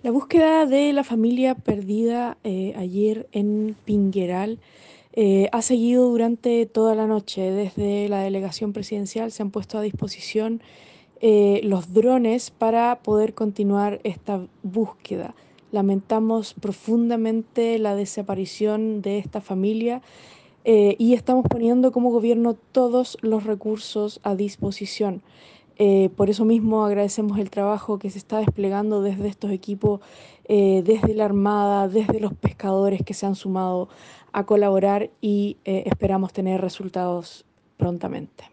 La búsqueda de la familia perdida ayer en Pingueral ha seguido durante toda la noche. Desde la delegación presidencial se han puesto a disposición los drones para poder continuar esta búsqueda. Lamentamos profundamente la desaparición de esta familia y estamos poniendo como gobierno todos los recursos a disposición. Por eso mismo agradecemos el trabajo que se está desplegando desde estos equipos, desde la Armada, desde los pescadores que se han sumado a colaborar y esperamos tener resultados prontamente.